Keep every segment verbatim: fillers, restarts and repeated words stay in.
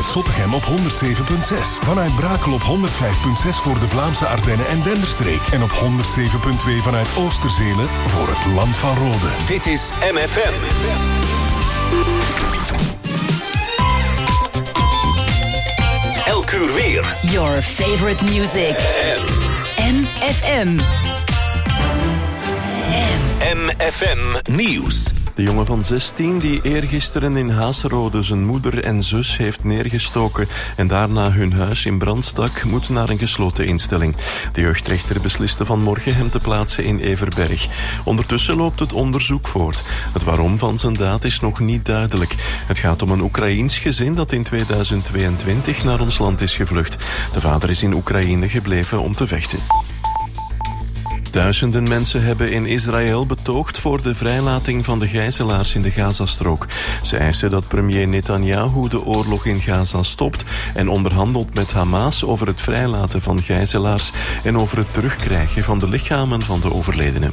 vanuit Zottegem op honderd zeven komma zes. Vanuit Brakel op honderd vijf komma zes voor de Vlaamse Ardennen en Denderstreek. En op honderd zeven komma twee vanuit Oosterzelen voor het Land van Rode. Dit is M F M. Elk uur weer. Your favorite music. M F M. M F M Nieuws. De jongen van zestien die eergisteren in Haserode zijn moeder en zus heeft neergestoken en daarna hun huis in brand stak, moet naar een gesloten instelling. De jeugdrechter besliste vanmorgen hem te plaatsen in Everberg. Ondertussen loopt het onderzoek voort. Het waarom van zijn daad is nog niet duidelijk. Het gaat om een Oekraïens gezin dat in tweeduizend tweeëntwintig naar ons land is gevlucht. De vader is in Oekraïne gebleven om te vechten. Duizenden mensen hebben in Israël betoogd voor de vrijlating van de gijzelaars in de Gazastrook. Ze eisen dat premier Netanyahu de oorlog in Gaza stopt en onderhandelt met Hamas over het vrijlaten van gijzelaars en over het terugkrijgen van de lichamen van de overledenen.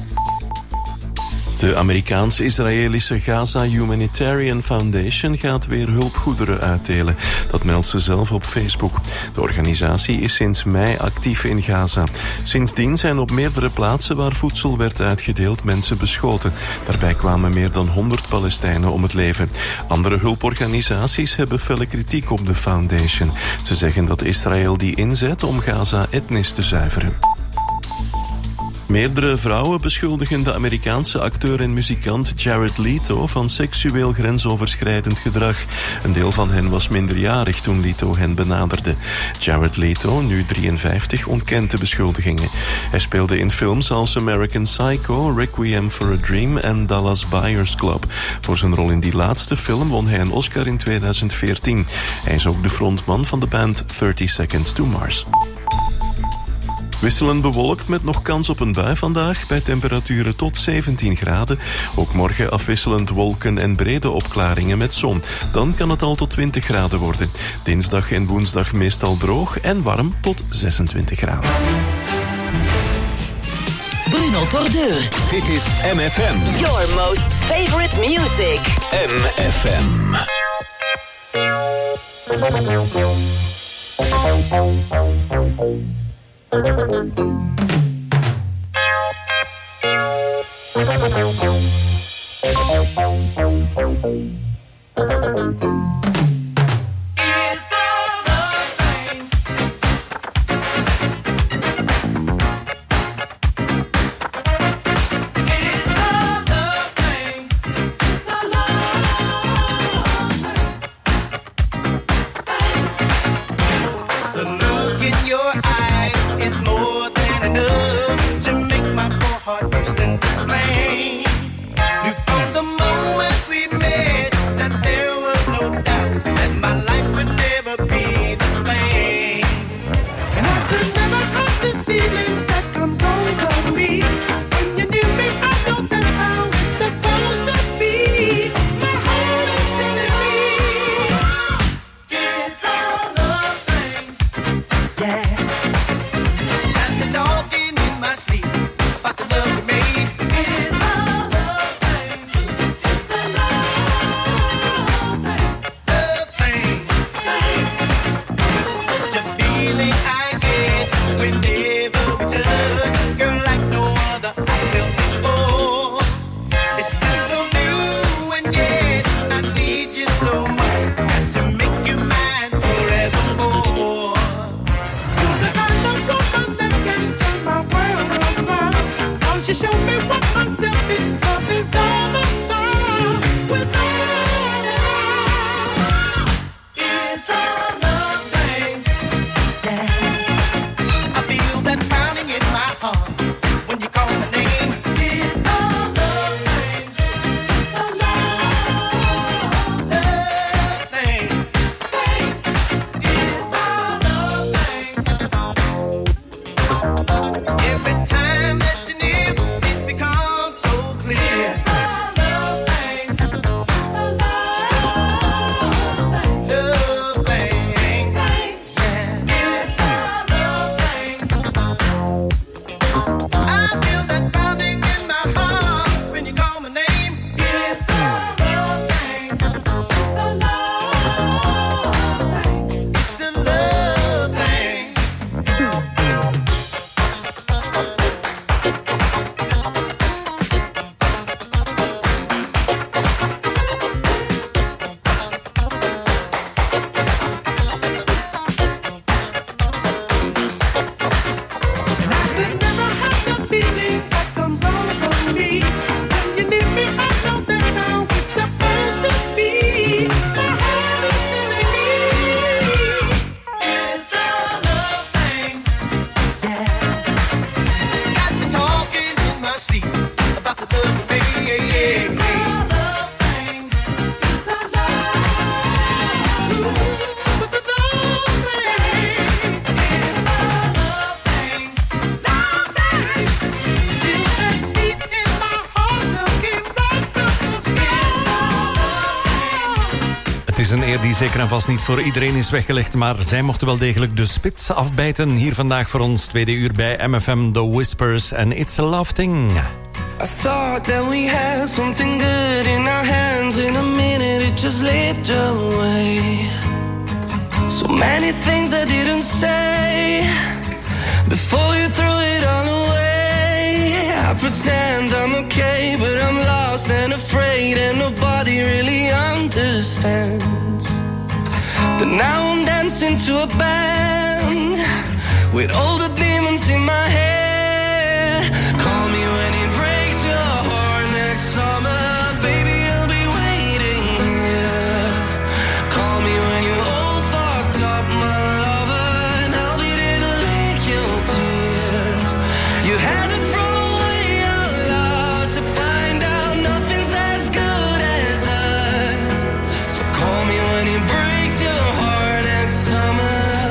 De Amerikaans-Israëlische Gaza Humanitarian Foundation gaat weer hulpgoederen uitdelen. Dat meldt ze zelf op Facebook. De organisatie is sinds mei actief in Gaza. Sindsdien zijn op meerdere plaatsen waar voedsel werd uitgedeeld mensen beschoten. Daarbij kwamen meer dan honderd Palestijnen om het leven. Andere hulporganisaties hebben felle kritiek op de foundation. Ze zeggen dat Israël die inzet om Gaza etnisch te zuiveren. Meerdere vrouwen beschuldigen de Amerikaanse acteur en muzikant Jared Leto van seksueel grensoverschrijdend gedrag. Een deel van hen was minderjarig toen Leto hen benaderde. Jared Leto, nu drieënvijftig, ontkent de beschuldigingen. Hij speelde in films als American Psycho, Requiem for a Dream en Dallas Buyers Club. Voor zijn rol in die laatste film won hij een Oscar in tweeduizend veertien. Hij is ook de frontman van de band thirty seconds to Mars. Wisselend bewolkt met nog kans op een bui vandaag bij temperaturen tot zeventien graden. Ook morgen afwisselend wolken en brede opklaringen met zon. Dan kan het al tot twintig graden worden. Dinsdag en woensdag meestal droog en warm tot zesentwintig graden. Bruno Tordeur. Dit is M F M. Your most favorite music. M F M. Thing. is een eer die zeker en vast niet voor iedereen is weggelegd, maar zij mochten wel degelijk de spits afbijten. Hier vandaag voor ons tweede uur bij M F M, The Whispers en It's a Love Thing. I thought that we had something good in our hands. In a minute it just slipped away. So many things I didn't say before you threw it all away. I pretend I'm okay, but I'm lost and afraid, and nobody really understands. But now I'm dancing to a band with all the demons in my head. Call me when it breaks your heart next summer, baby, I'll be waiting here. Call me when you're all fucked up, my lover, and I'll be there to lick your tears. You had to throw away your love to find out nothing's as good as us. So call me when it breaks your heart next summer.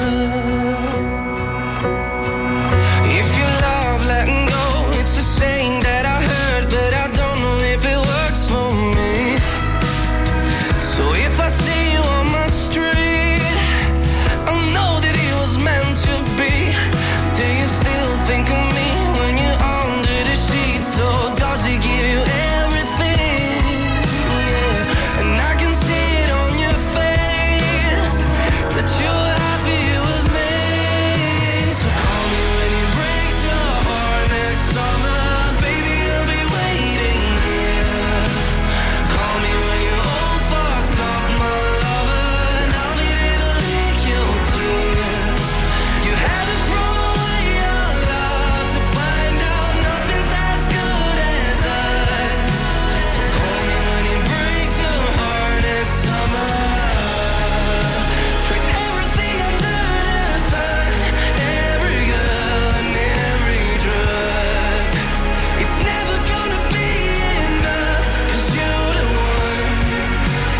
If you love letting go, it's a saying that I heard, but I don't know if it works for me. So if I see you on my street, I know that it was meant to be. Do you still think of me when you're under the sheets? Or does it give you everything? Yeah, and I can see it on your face that you're happy with me. So call me when it breaks your heart next summer, baby, I'll be waiting here. Call me when you're all fucked up, my lover, and I'll be there to lick your tears. You had to throw away your love to find out nothing's as good as us. So call me when it breaks your heart next summer. Tried everything under the sun, every girl and every drug. It's never gonna be enough, 'cause you're the one.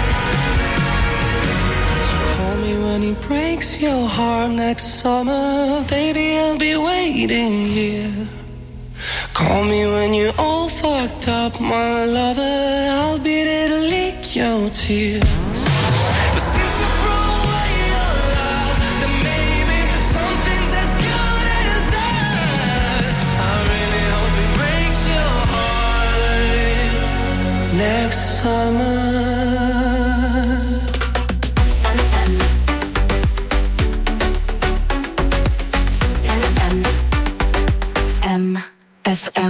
So call me when he breaks your heart next summer, baby, I'll be waiting here. Call me when you're all fucked up, my lover, I'll be there to lick your tears. But since you threw away your love, then maybe something's as good as us. I really hope it breaks your heart next summer. M F M.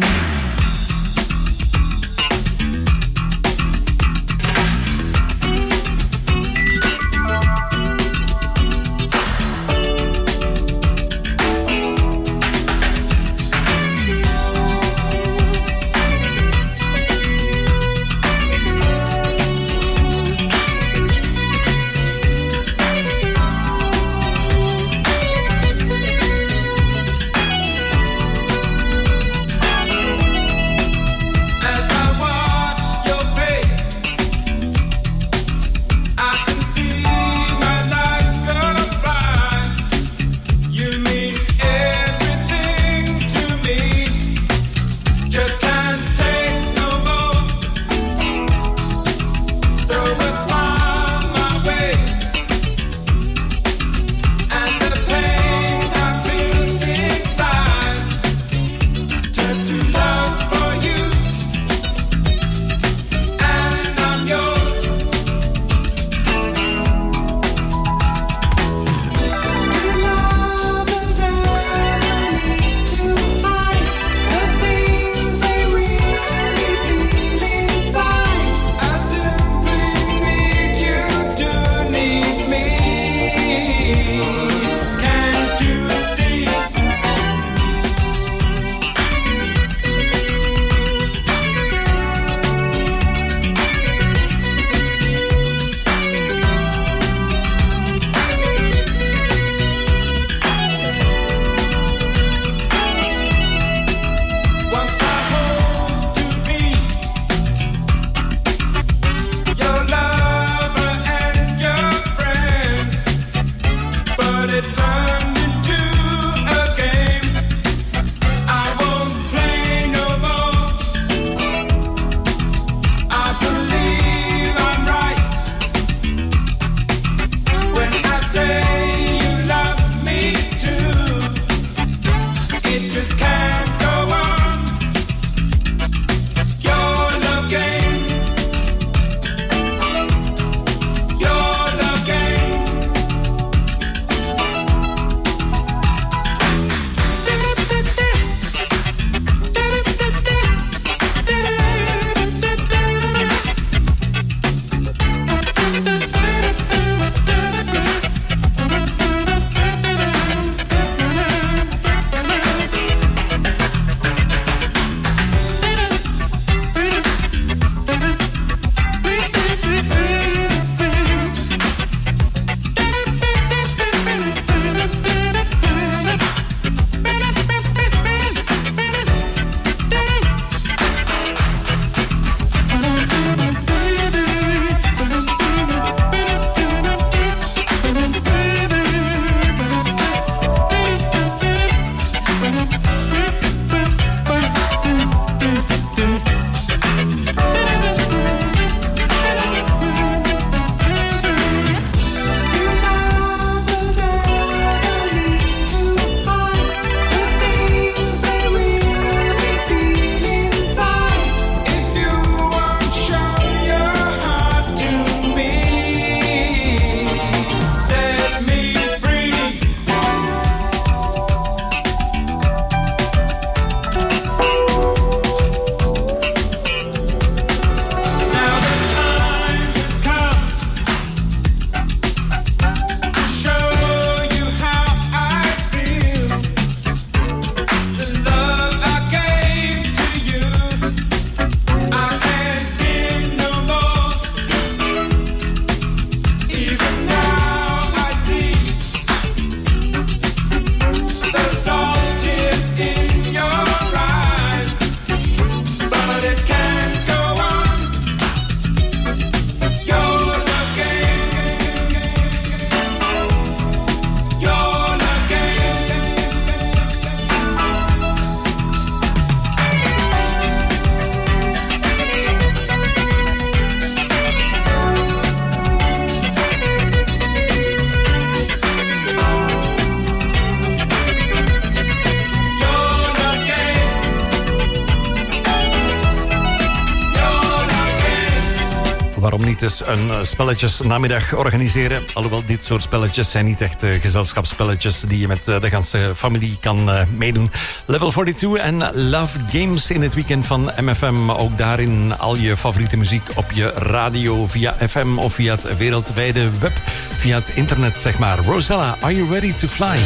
eens een uh, spelletjesnamiddag organiseren. Alhoewel, dit soort spelletjes zijn niet echt uh, gezelschapsspelletjes die je met uh, de ganse familie kan uh, meedoen. Level tweeënveertig en Love Games in het weekend van M F M. Ook daarin al je favoriete muziek op je radio via F M of via het wereldwijde web, via het internet, zeg maar. Rosella, are you ready to fly?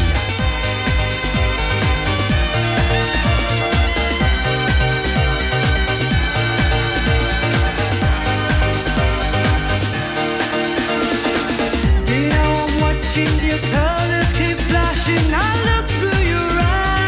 Your colors keep flashing. I look through your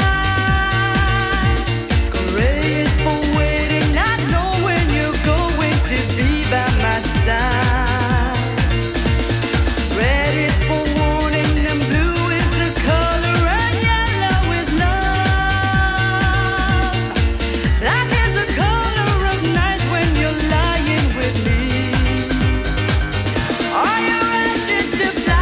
eyes. Grace for waiting. I know when you're going to be by my side. Red is for warning, and blue is the color, and yellow is love. Black is the color of night when you're lying with me. Are you ready to fly?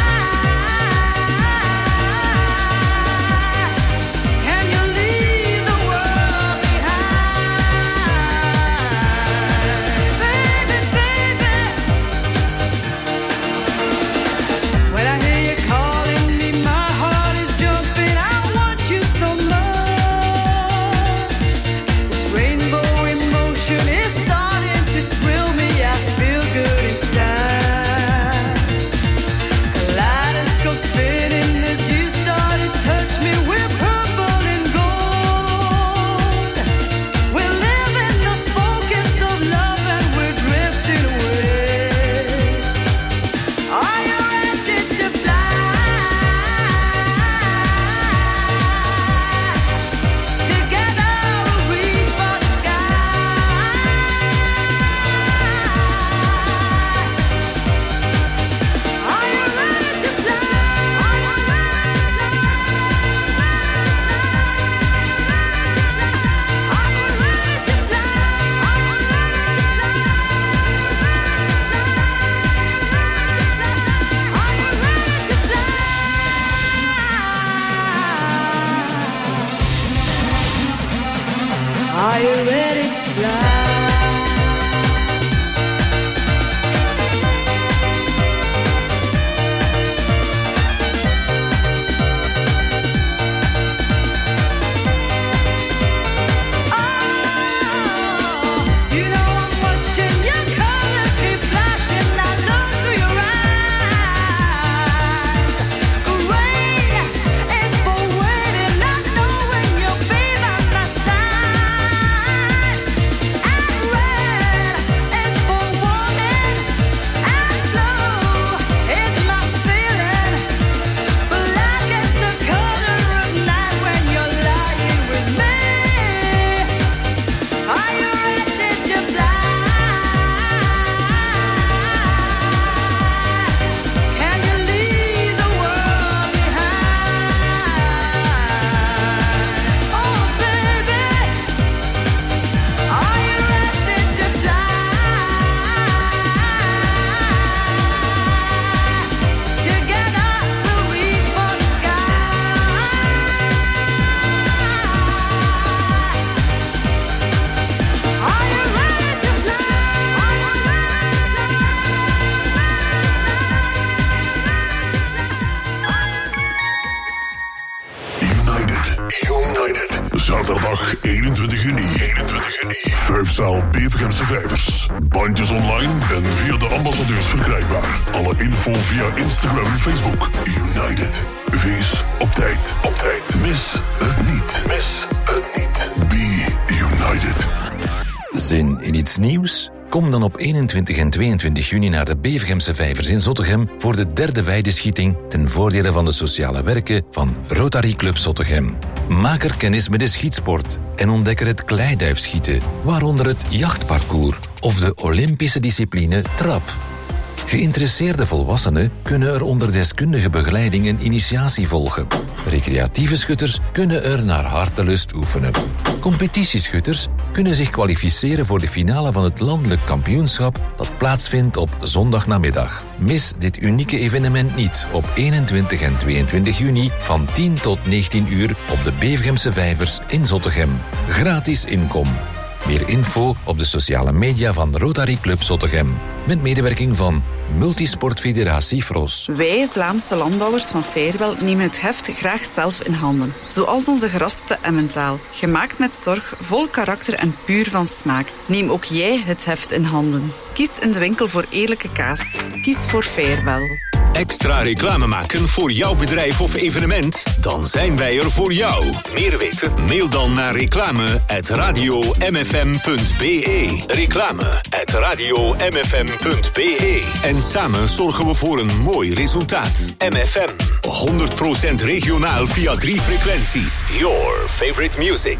Are you ready to fly? Zaterdag eenentwintig juni. eenentwintig juni. Vijfzaal Bevergemse Vijvers. Bandjes online en via de ambassadeurs verkrijgbaar. Alle info via Instagram en Facebook. United. Wees op tijd. Op tijd. Mis het niet. Mis het niet. Be United. Zin in iets nieuws? Kom dan op eenentwintig en tweeëntwintig juni naar de Bevergemse Vijvers in Zottegem voor de derde weideschieting ten voordele van de sociale werken van Rotary Club Zottegem. Maak er kennis met de schietsport en ontdek er het kleiduifschieten, waaronder het jachtparcours of de Olympische discipline trap. Geïnteresseerde volwassenen kunnen er onder deskundige begeleiding een initiatie volgen. Recreatieve schutters kunnen er naar hartelust oefenen. Competitieschutters kunnen zich kwalificeren voor de finale van het landelijk kampioenschap dat plaatsvindt op zondagnamiddag. Mis dit unieke evenement niet op eenentwintig en tweeëntwintig juni van tien tot negentien uur op de Bevergemse Vijvers in Zottegem. Gratis inkom. Meer info op de sociale media van Rotary Club Zottegem. Met medewerking van Multisport Federatie Fros. Wij, Vlaamse landbouwers van Feirwel, nemen het heft graag zelf in handen. Zoals onze geraspte Emmentaal. Gemaakt met zorg, vol karakter en puur van smaak. Neem ook jij het heft in handen. Kies in de winkel voor eerlijke kaas. Kies voor Feirwel. Extra reclame maken voor jouw bedrijf of evenement? Dan zijn wij er voor jou. Meer weten? Mail dan naar reclame at radio m f m punt b e. Reclame at radio m f m punt b e. En samen zorgen we voor een mooi resultaat. M F M, honderd procent regionaal via drie frequenties. Your favorite music.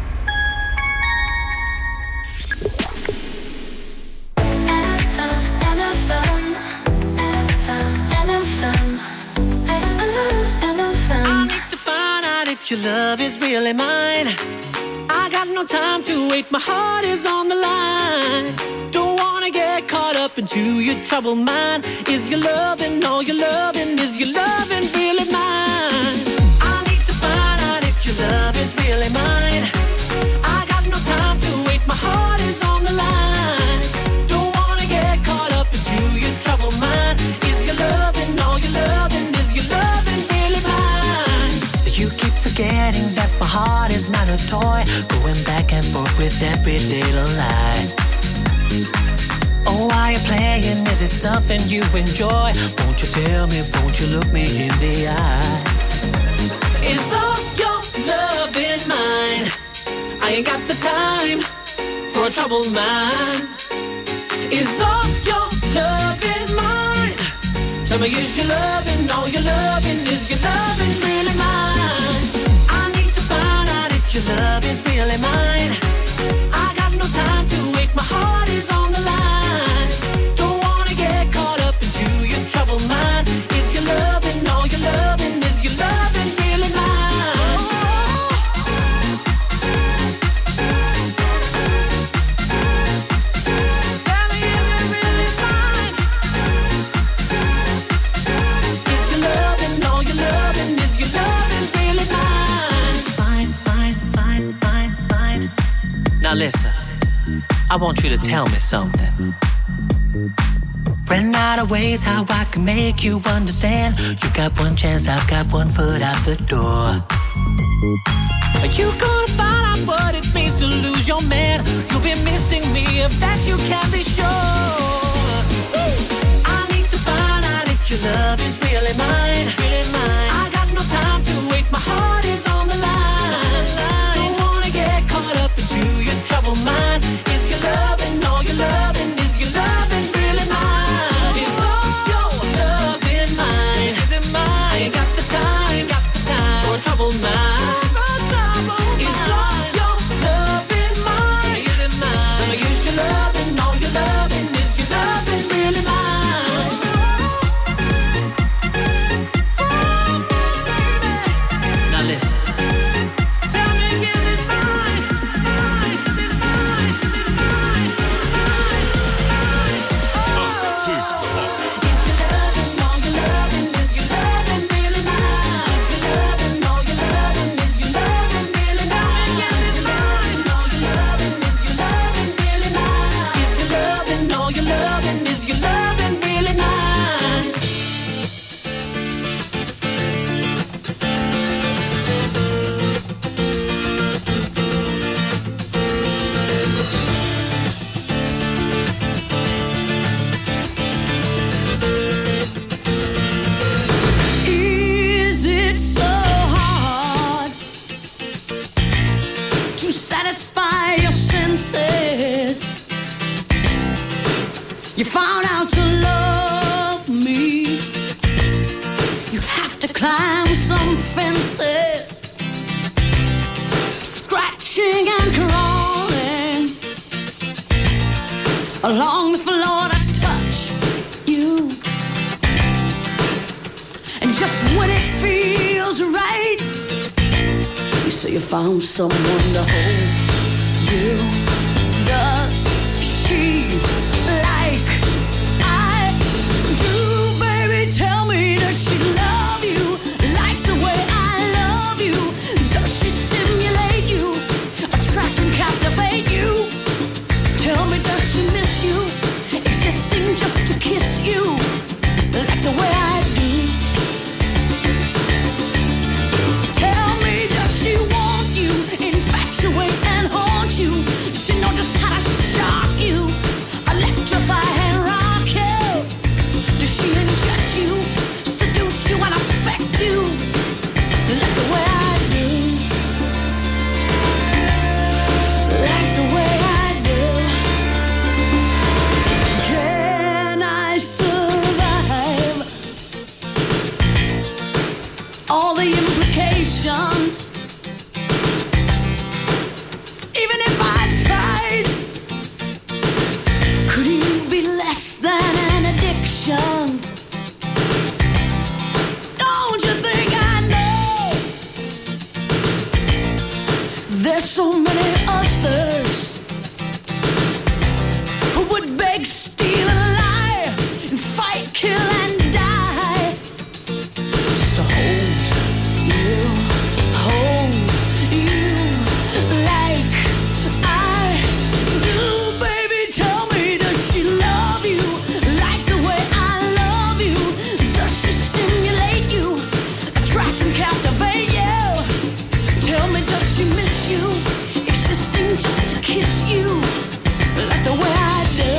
If your love is really mine, I got no time to wait, my heart is on the line. Don't wanna get caught up into your troubled mind. Is your loving, all your loving, is your loving really mine? I need to find out if your love is really mine. I got no time to wait, my heart is on the line. Don't wanna get caught up into your troubled mind. Is your loving, all your loving, is your loving really mine? You keep forgetting that my heart is not a toy, going back and forth with every little lie. Oh, why you playing? Is it something you enjoy? Won't you tell me, won't you look me in the eye? Is all your love in mine? I ain't got the time for a troubled mind. Is all your love in mine? Tell me, is your loving, all your loving, is your loving really mine? I need to find out if your love is really mine. I got no time to wait, my heart is on the line. Don't wanna get caught up into your troubled mind. Is your loving, all your loving, is your loving really mine? Tell me, is it really mine? Is your loving, all your loving, is your loving really mine? Fine, fine, fine, fine, fine. Now listen, I want you to tell me something. Ran out of ways how I can make you understand. You've got one chance, I've got one foot out the door. Are you gonna find out what it means to lose your man? You'll be missing me, of that you can be sure. I need to find out if your love is really mine. Really mine. I got no time to wait, my heart is on the line. Don't wanna get caught up into your troubled mind. Is your loving, all your loving, is your loving really mine? Is all your love in mine? Is it mine? I ain't got the time, got the time for a troubled mind. Is all your love in mine? Is it mine? Tell me, is your loving, all your loving, is your loving really mine? Now listen. Tell me, is it mine? Mine? Is it mine? Is it mine? Is your loving, all your loving, is your loving really mine? Is your loving, all your loving, is your loving really mine? Is your loving, all your loving, is your loving really mine? Is your loving, all your loving, is your loving really mine? Is it so hard to satisfy your senses? You found out to love me. You have to climb some fences, scratching and crawling along the floor to touch you. And just when it feels right, you say you found someone to hold you. Does she like I do? Baby, tell me, does she love you like the way I love you? Does she stimulate you, attract and captivate you? addictions. Even if I tried, could you be less than an addiction? Don't you think I know? There's so many others who would beg, steal, and lie, and fight, kill, and die just to hold you, hold you like I do. Baby, tell me, does she love you like the way I love you? Does she stimulate you, attract and captivate you? Tell me, does she miss you, existing just to kiss you like the way I do?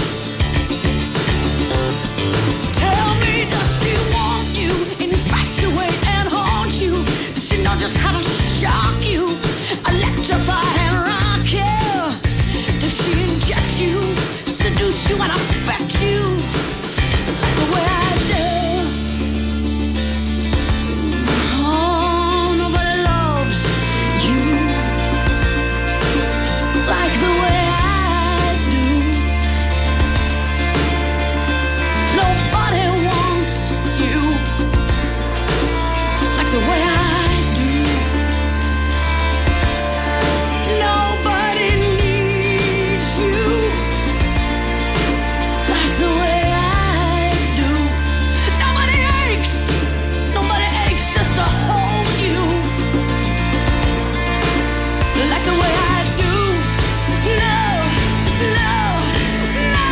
Tell me, does she want you, infatuate and haunt you? Does she know just how to shock you, electrify and rock you? Does she inject you, seduce you and affect you like the way I do? Oh, nobody loves you like the way I do. Nobody wants you like the way I do. Nobody needs you like the way I do. Nobody aches, nobody aches just to hold you like the way I do. No, no, no.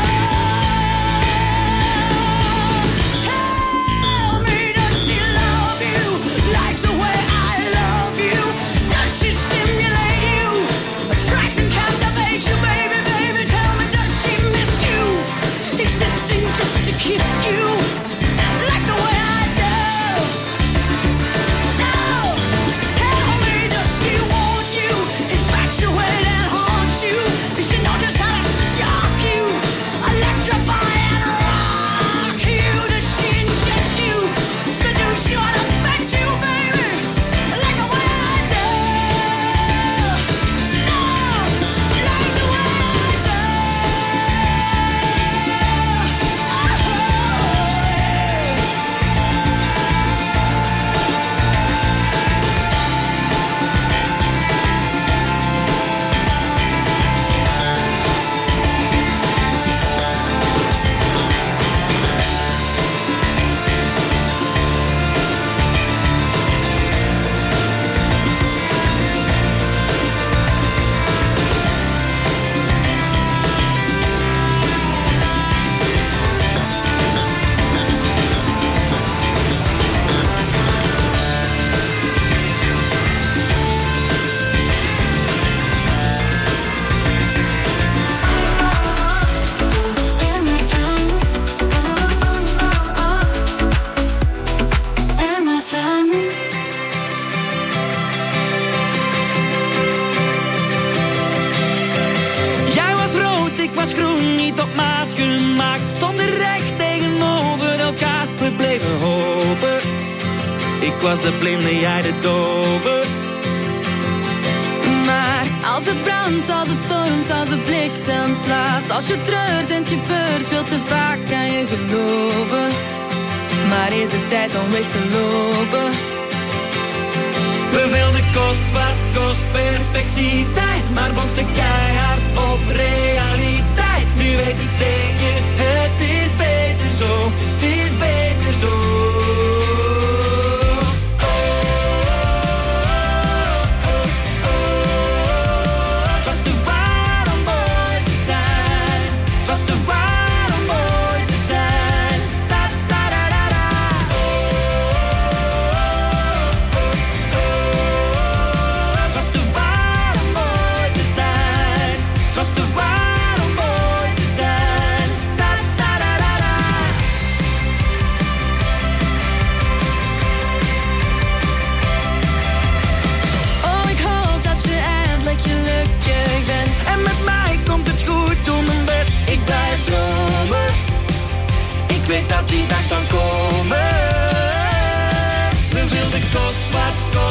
Tell me, does she love you like the way I love you? Does she stimulate you, attract and captivate you? Baby, baby, tell me, does she miss you, existing just to kiss you like the way I do? No, tell me, does she want you, infatuate and haunt you? Does she know just how to shock you, electrify and rock you? Does she inject you, seduce you and affect you, baby, like the way I do? No, like the way I do. Jij was rood, ik was groen, niet op maat gemaakt. Stonden recht tegenover elkaar, we bleven hopen. Ik was de blinde, jij de dove. Maar als het brandt, als het stormt, als de bliksem slaat, als je treurt en het gebeurt veel te vaak, kan je geloven. Maar is het tijd om weg te lopen? We wilden kost wat kost perfectie zijn, maar botsten keihard op realiteit. Nu weet ik zeker, het is beter zo, het is beter zo. Oh, oh, oh, oh. Het was te waar om mooi te zijn, het was te waar om mooi te zijn. Da, da, da, da, da. Oh, oh, oh, oh. Het was te waar om mooi te zijn, het was te waar om mooi te zijn. Da, da, da, da, da. Oh, ik hoop dat je eindelijk gelukkig bent. En met mij komt het goed, doe mijn best, ik blijf dromen. Ik weet dat die dag zal komen. We wilden kost wat kost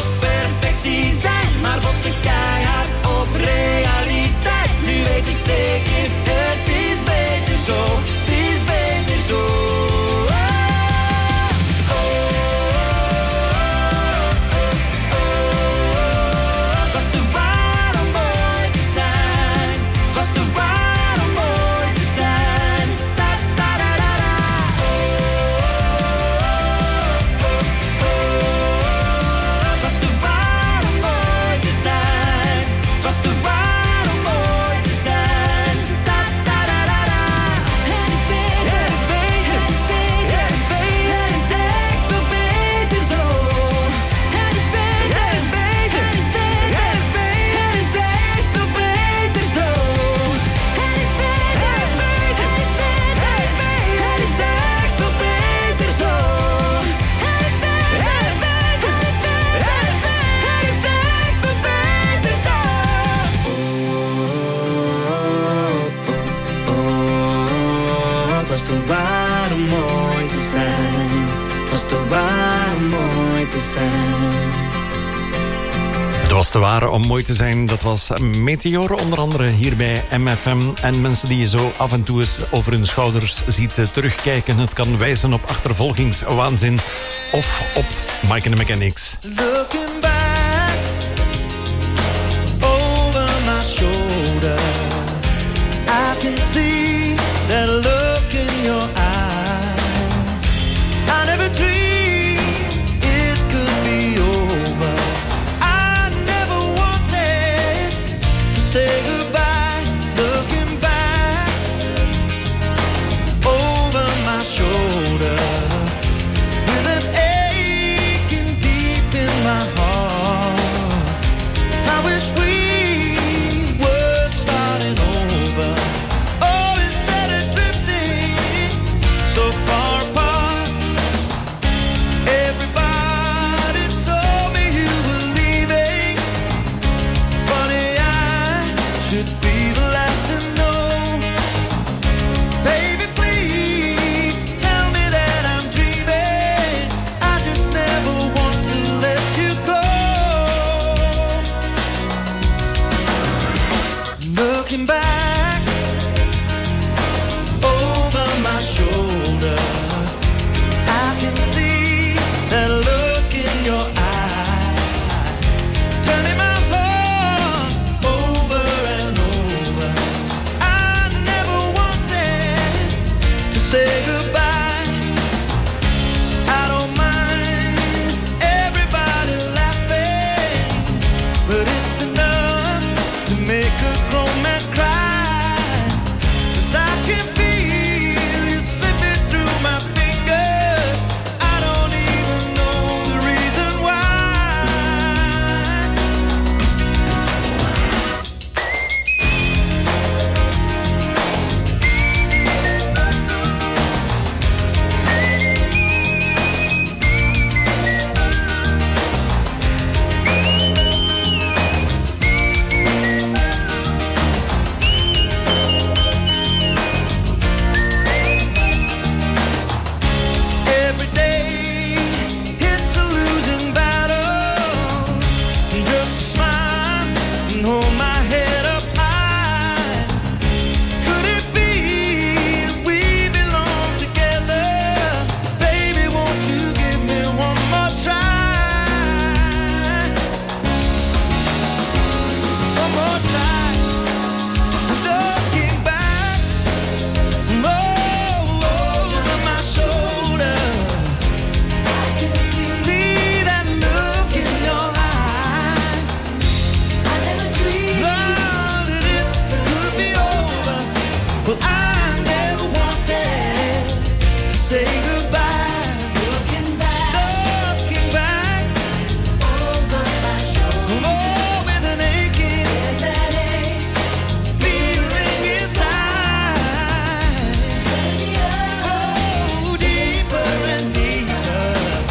was te waar om mooi te zijn. Het was te waar om mooi te zijn. Dat was Meteor, onder andere hier bij M F M. En mensen die je zo af en toe eens over hun schouders ziet terugkijken. Het kan wijzen op achtervolgingswaanzin of op Mike and the Mechanics. Looking back over my shoulder, I can see that look in your eye. I never dreamed it could be over. I never wanted to say goodbye. Looking back over my shoulder, with an aching deep in my heart. I wish we were starting over. Oh, instead of drifting so far apart. Everybody told me you were leaving. Funny, I should be the last to know. Baby, please tell me that I'm dreaming. I just never want to let you go. Looking back over my shoulder, I can see that look in your eye, turning my heart over and over. I never wanted to say goodbye. I don't mind everybody laughing, but it's enough to make a grown man cry. 'Cause I can feel you slipping through my fingers. I don't even know the reason why. Every day it's a losing battle. Just to smile and hold my head up high. Could it be we belong together? Baby, won't you give me one more try? One more try. Looking back oh, over my shoulder, I can see that look in your eye. I never dreamed that it could be over. Well, I never wanted to say goodbye. Looking back, looking back over my shoulder, oh, with an aching, there's that ache, feeling inside. Oh, deeper and deeper.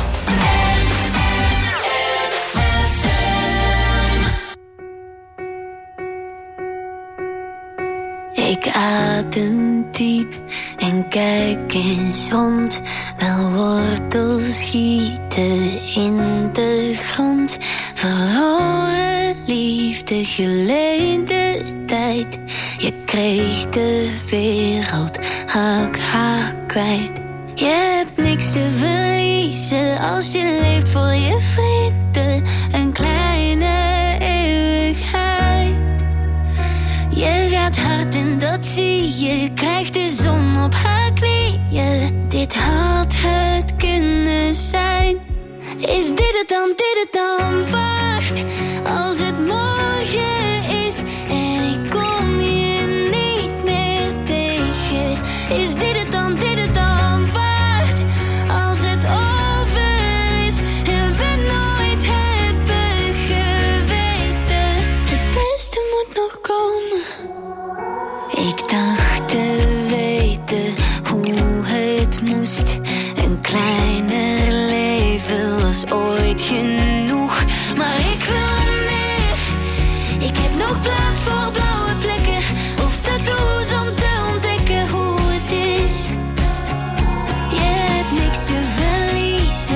Ik adem diep en kijk eens rond. Wel wortels schieten in de grond. Verloren liefde, geleende tijd. Je kreeg de wereld, raak haar kwijt. Je hebt niks te verliezen als je leeft voor je vrienden. Een kleine eeuwigheid. Je gaat hard en dat zie je. Krijgt de zon op haar knieën. Dit had het kunnen zijn. Is dit het dan, dit het dan? Wacht, als het morgen is en ik kom je niet meer tegen. Is dit het dan, dit het dan? Wacht, als het over is en we nooit hebben geweten. Het beste moet nog komen. Ik dacht te weten hoe het moest. Een kleiner leven was ooit genoeg. Maar ik wil meer. Ik heb nog plaats voor blauwe plekken of tattoos om te ontdekken hoe het is. Je hebt niks te verliezen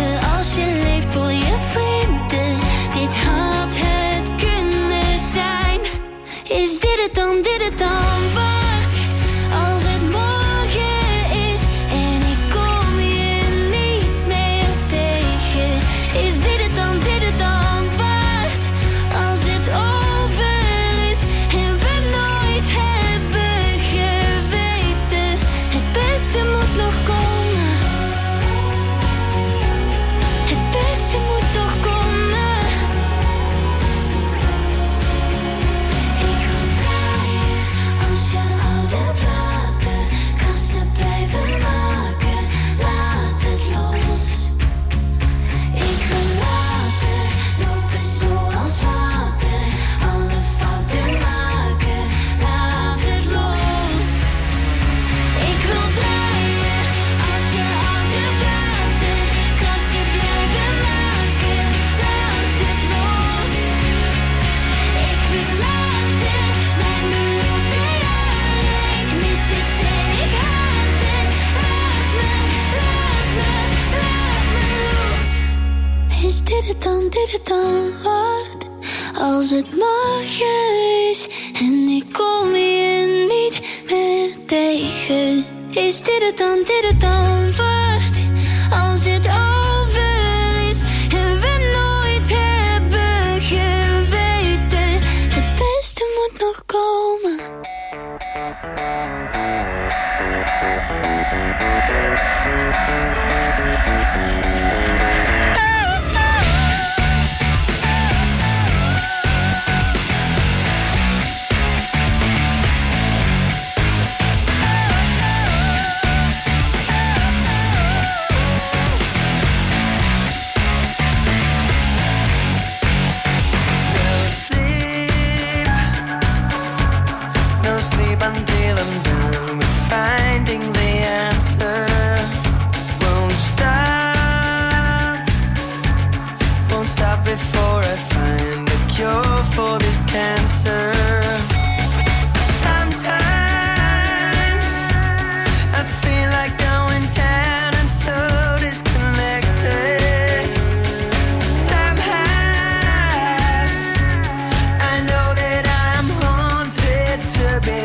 Is dit het dan, dit het dan? Wat als het morgen is en ik kom je niet meer tegen? Is dit het dan, dit het dan? Wat als het over is en we nooit hebben geweten? Het beste moet nog komen. Until I'm done with finding the answer. Won't stop, won't stop before I find a cure for this cancer. Sometimes I feel like going down and so disconnected. Somehow I know that I'm haunted to be.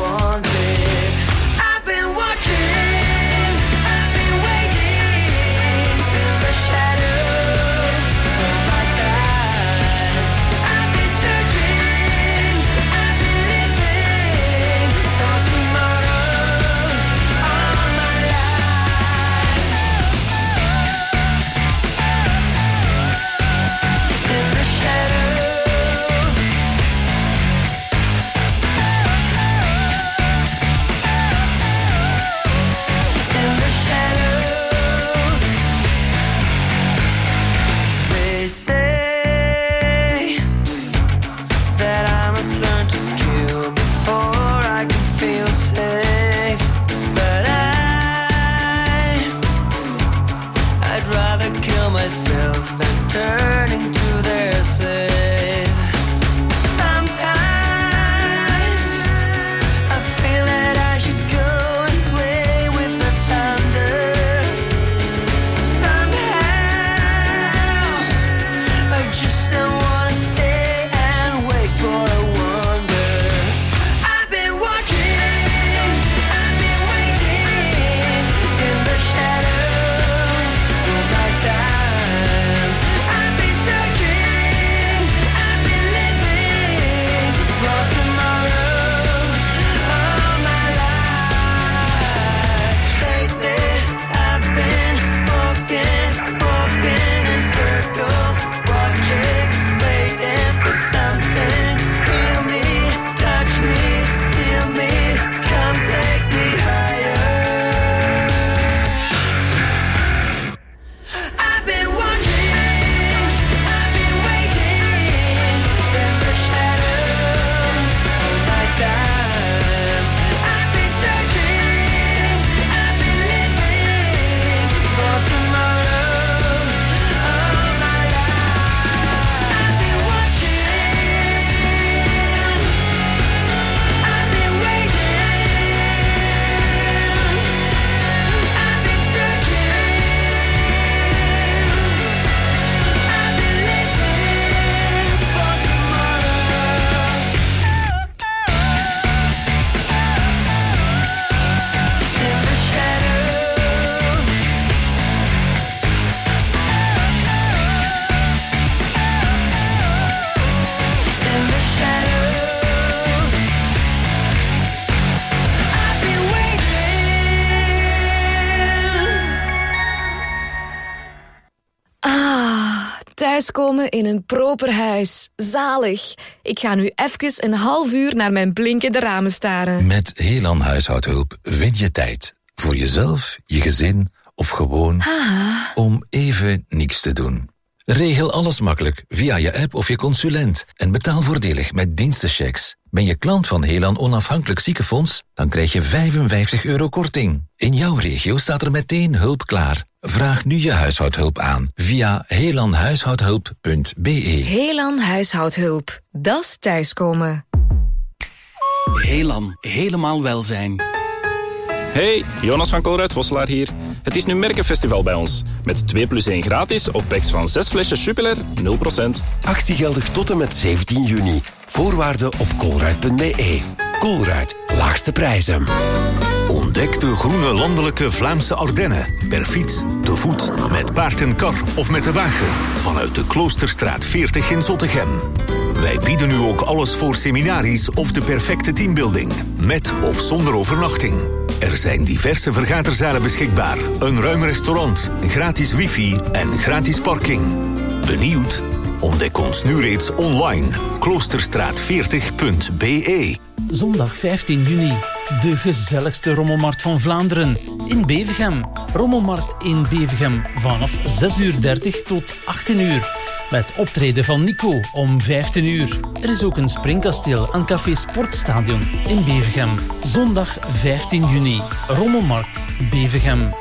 Thuiskomen in een proper huis. Zalig. Ik ga nu even een half uur naar mijn blinkende ramen staren. Met Helan Huishoudhulp win je tijd. Voor jezelf, je gezin of gewoon Ah. om even niks te doen. Regel alles makkelijk via je app of je consulent en betaal voordelig met dienstenchecks. Ben je klant van Helan Onafhankelijk Ziekenfonds, dan krijg je vijfenvijftig euro korting. In jouw regio staat er meteen hulp klaar. Vraag nu je huishoudhulp aan via helan huishoudhulp punt b e. Helan Huishoudhulp. Das thuiskomen. Helan, helemaal welzijn. Hey, Jonas van Colruyt Vosselaar hier. Het is nu Merkenfestival bij ons. Met twee plus één gratis op packs van zes flesjes Jupiler, nul procent. Actie geldig tot en met zeventien juni. Voorwaarden op colruyt punt b e. Colruyt, laagste prijzen. Ontdek de groene landelijke Vlaamse Ardennen. Per fiets, te voet, met paard en kar of met de wagen. Vanuit de Kloosterstraat veertig in Zottegem. Wij bieden nu ook alles voor seminaries of de perfecte teambuilding. Met of zonder overnachting. Er zijn diverse vergaderzalen beschikbaar. Een ruim restaurant, gratis wifi en gratis parking. Benieuwd? Ontdek ons nu reeds online. kloosterstraat veertig punt b e. Zondag vijftien juni. De gezelligste rommelmarkt van Vlaanderen. In Bevergem. Rommelmarkt in Bevergem. Vanaf zes uur dertig tot achttien uur. Met optreden van Nico om vijftien uur. Er is ook een springkasteel aan Café Sportstadion in Bevergem. Zondag vijftien juni. Rommelmarkt Bevergem.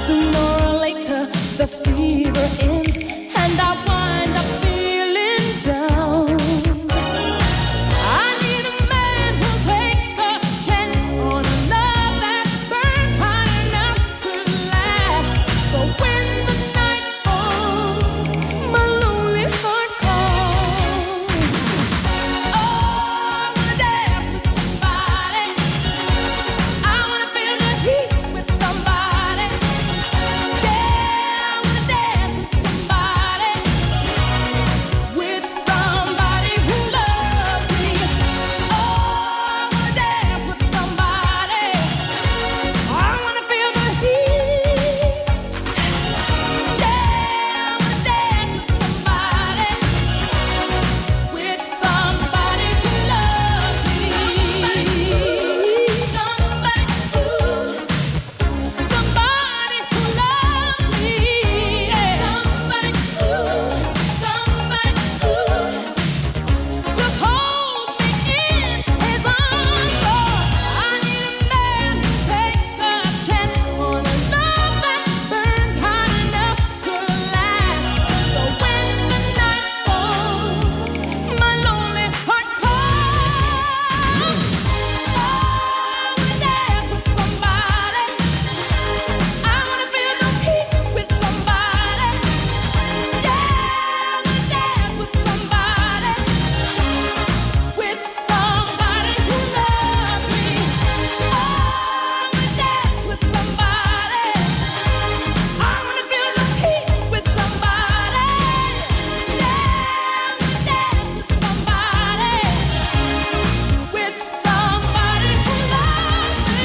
Sooner or later, the fever ends, and I wind up feeling down. I need a man who'll take a chance on a love that burns hot enough to last. So when the night falls, my lonely heart calls. Oh, I wanna dance with somebody. I wanna feel the heat with somebody. Yeah, I wanna dance with somebody. With somebody who loves me. Oh, I wanna dance with somebody. I wanna feel the heat. Yeah, I wanna dance with somebody. With somebody who loves me. Somebody who, somebody who loves me. Yeah. Somebody who, somebody who, to hold me in his arms. Oh, I need a man to take a chance on a love that burns hot enough to last. So when the night falls, my lonely heart calls. Oh, I wanna dance with somebody. I wanna feel the heat with somebody. Yeah, I wanna dance with somebody. With somebody who loves me. Oh, I wanna dance with somebody. I wanna feel the heat with somebody. Yeah, I wanna dance with somebody. With somebody who loves me.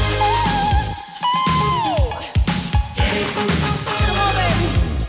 Come on, baby.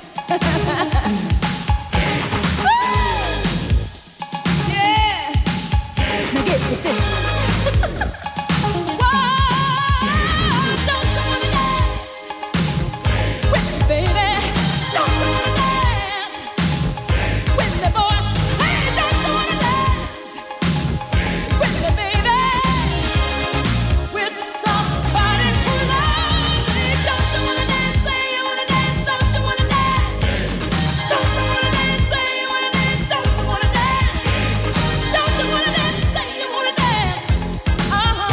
Yeah. Now get with this. Whoa, don't you wanna dance with me, baby? Don't you wanna dance with me, boy? Hey, don't you wanna dance with me, baby? With somebody who loves me. Don't you wanna dance? Say you wanna dance. Don't you wanna dance? Don't you wanna dance? Say you wanna dance. Don't you wanna dance? Don't you wanna dance? Say you wanna dance. Uh-huh.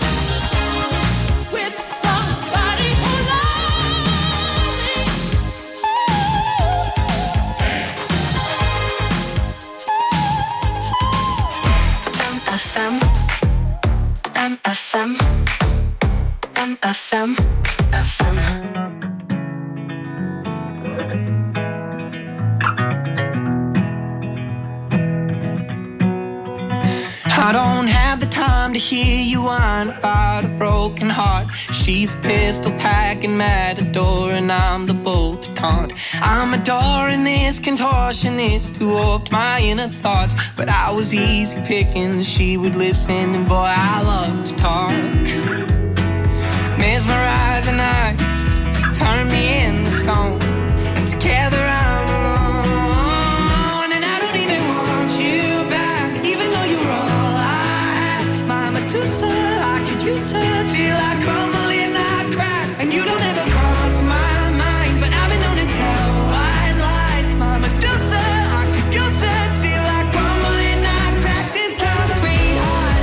With somebody who loves me. M F M, M F M, M F M, F M. I don't have the time to hear you whine about a broken heart. She's a pistol packing matador, and I'm the bull to taunt. I'm adoring this contortionist who warped my inner thoughts, but I was easy picking. She would listen, and boy, I love to talk. Mesmerizing eyes turn me into stone, and together I'm alone. And I don't even want you back, even though you're all I have. My Medusa, I could use her till I crumble and I crack. And you don't ever cross my mind, but I've been known to tell white lies. My Medusa, I could use her till I crumble and I crack. This concrete heart,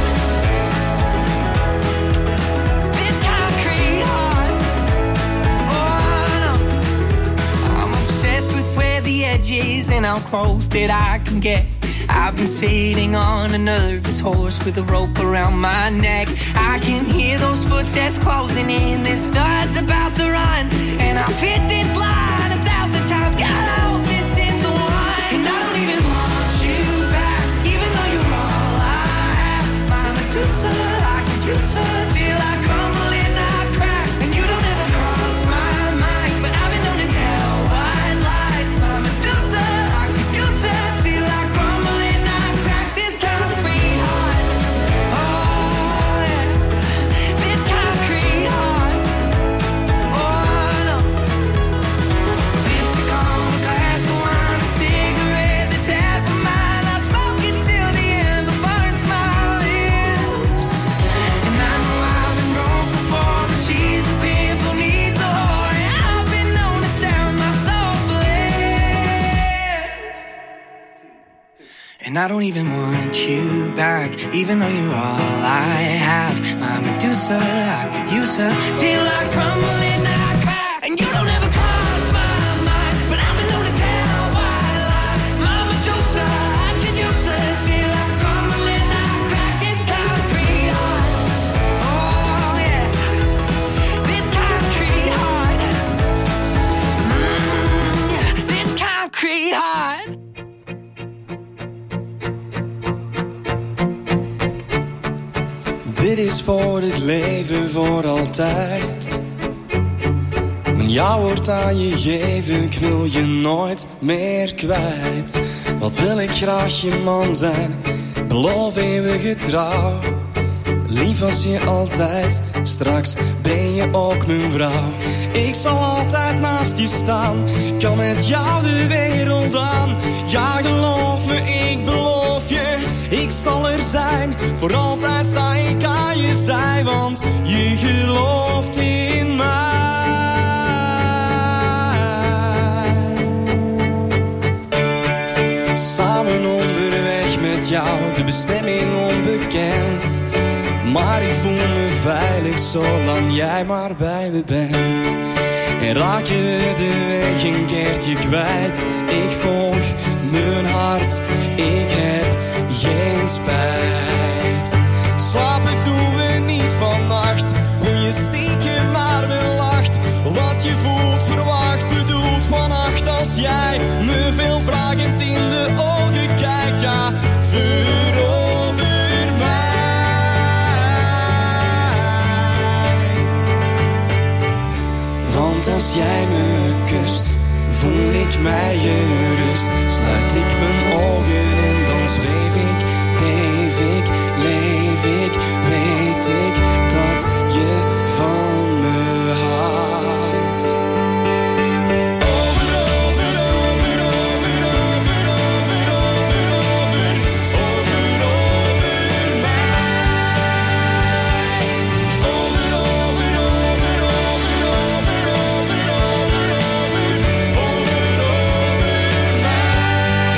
this concrete heart. Oh no, I'm obsessed with where the edge is and how close that I can get. I've been sitting on a nervous horse with a rope around my neck. I can hear those footsteps closing in. This star's about to run, and I've hit this line a thousand times. God, I hope this is the one. And I don't even want you back, even though you're all I have. My Medusa, I could use her till I crumble and I crack. And you don't ever cross my mind, but I've been known to tell white lies. My Medusa, I could use her till I crumble and I crack. This concrete heart, oh yeah, this concrete heart, oh no. And I don't even want you back, even though you're all I have. My Medusa, I could use her till I crumble and I crack. And you don't ever cross my mind, but I've been known to tell white lies. My Medusa, I could use her till I crumble and I crack. This concrete heart, oh yeah, this concrete heart, mm, yeah, this concrete heart. Dit is voor het leven voor altijd. Mijn ja wordt aan je geven, ik wil je nooit meer kwijt. Wat wil ik graag je man zijn, beloof eeuwige trouw. Lief als je altijd, straks ben je ook mijn vrouw. Ik zal altijd naast je staan, kan met jou de wereld aan. Ja, geloof me, ik beloof je, ik zal er zijn. Voor altijd sta ik aan je zij, want je gelooft in mij. Samen onderweg met jou, de bestemming onbekend. Maar ik voel me veilig zolang jij maar bij me bent. En raak je de weg een keertje kwijt, ik volg mijn hart, ik heb geen spijt. Slapen doen we niet vannacht, hoe je stiekem naar me lacht. Wat je voelt, verwacht, bedoelt vannacht als jij me veel vragend in de ogen kijkt. Ja, verover mij. Want als jij me kust, voel ik mij gerust. Sluit ik mijn ogen en dan zweef ik, beef ik, leef ik. Weet ik dat je van me houdt. Over, over, over, over, over, over, over, over, over, over mij. Over, over, over, over, over, over, over, over, over, over mij.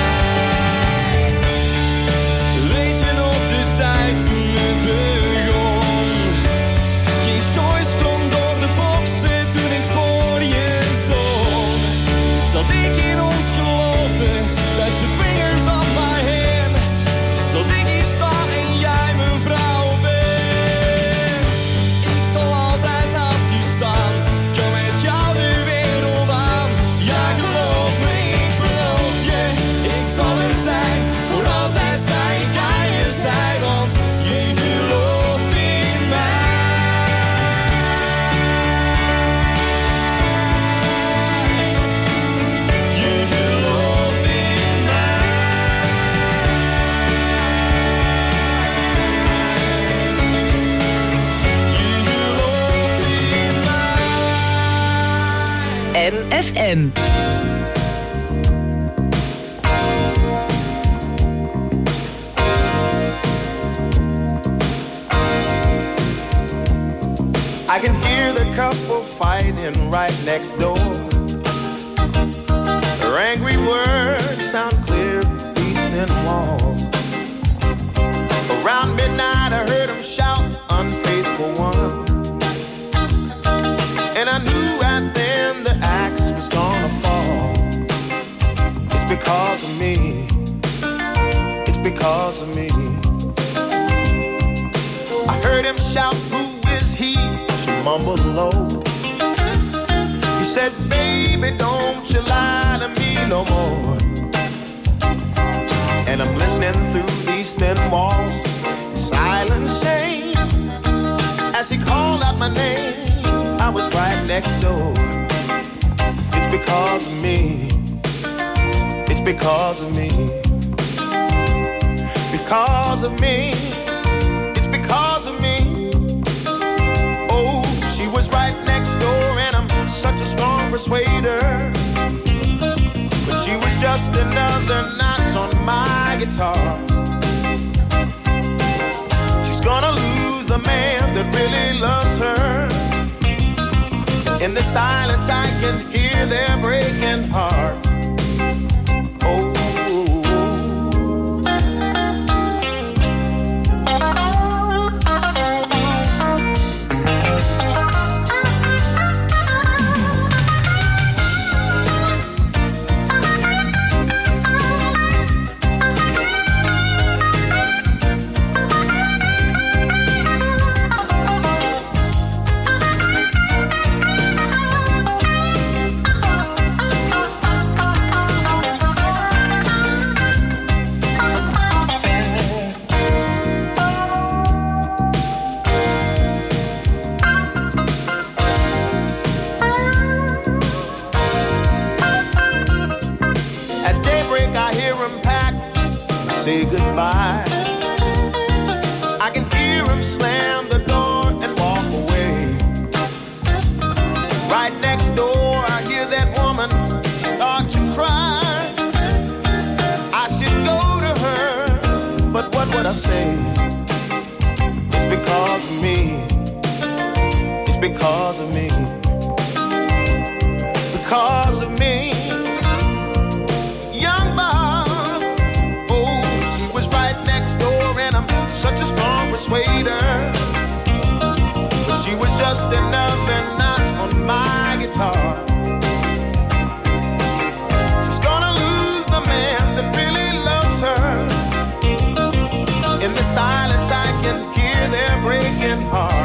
Weet je nog de tijd toen het begon? King's Choice klom door de boksen toen ik voor je zong. Dat ik in ons geloofde, touch the fingers of my hand. Dat ik hier sta en jij mijn vrouw bent. Ik zal altijd naast je staan, kan met jou de wereld aan. Ja, geloof me, ik beloof je, ik zal er zijn. Voor altijd sta ik aan je zij, want je gelooft in mij. Je gelooft in mij. Je gelooft in mij. M F M. I can hear the couple fighting right next door. Their angry words sound clear through these thin walls. Around midnight I heard them shout, unfaithful one. And I knew right then the axe was gonna fall. It's because of me. It's because of me. I heard him shout, who is he? She mumbled low. He said, baby, don't you lie to me no more. And I'm listening through these thin walls, silent shame. As he called out my name, I was right next door. It's because of me. It's because of me. Because of me. It's because of me. Oh, she was right next door and I'm such a strong persuader. But she was just another notch on my guitar. She's gonna lose the man that really loves her. In the silence I can hear their breaking hearts. Oh, say goodbye. I can hear him slam the door and walk away. Right next door, I hear that woman start to cry. I should go to her, but what would I say? It's because of me. It's because of me. Because of me. Young Bob, oh, she was right next door, and I'm such a strong persuader. But she was just another notch on my guitar. She's gonna lose the man that really loves her. In the silence I can hear their breaking heart.